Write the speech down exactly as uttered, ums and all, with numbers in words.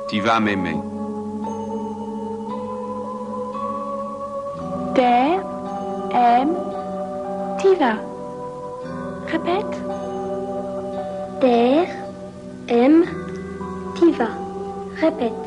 Tu vas m'aimer. Der aime, tu vas. Répète. Der aime, tu vas. Répète.